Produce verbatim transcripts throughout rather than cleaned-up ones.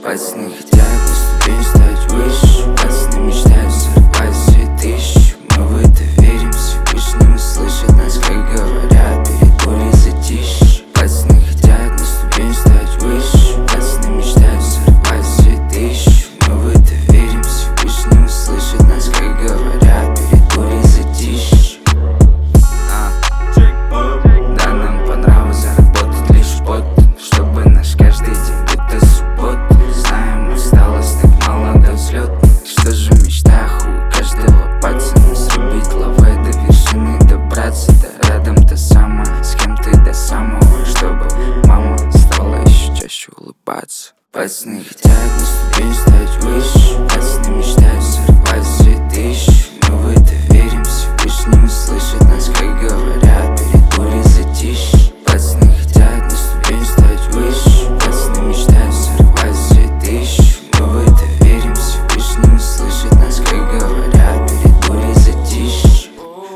Пацаны хотят на ступень стать выше. Пацаны мечтают сорвать все тысячи. Мы в это верим, Всевышний услышит нас, как говорят, перед бурей затишье. Пацаны хотят на ступень стать выше. Пацаны мечтают сорвать все тысячи. Мы в это верим, Всевышний услышит нас, как говорят, перед бурей затишье. а. Да, нам по нраву заработать лишь пот, чтобы наш каждый день будто суббота. Знаем, осталось так мало до взлета. Что же в мечтах у каждого пацана? Срубить лавы до вершины добраться. Да рядом та самая, с кем ты до самого, чтобы мама стала еще чаще улыбаться. Пацаны хотят на ступень стать выше. Пацаны мечтают сорвать все тысячи. Мы в это верим, Всевышний услышит нас, как говорят, перед бурей затишье. Пацаны хотят на ступень стать выше. Пацаны мечтают сорвать все тысячи. Мы в это верим, Всевышний услышит нас, как говорят, перед бурей затишье.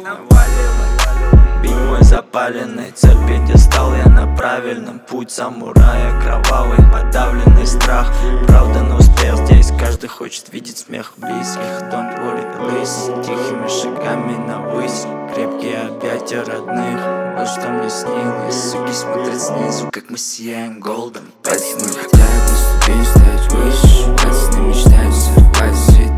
Бит мой запаленный, цель пьедестал, я на правильном путь самурая кровавый, подавленный страх. Правда, на успех здесь каждый хочет видеть смех близких. Don't worry, please, тихими шагами навысь, крепкие объятия родных. Вот что мне снилось, суки смотрят снизу, как мы сияем голдом. Пацаны хотят на ступень стать выше. Пацаны мечтают сорвать все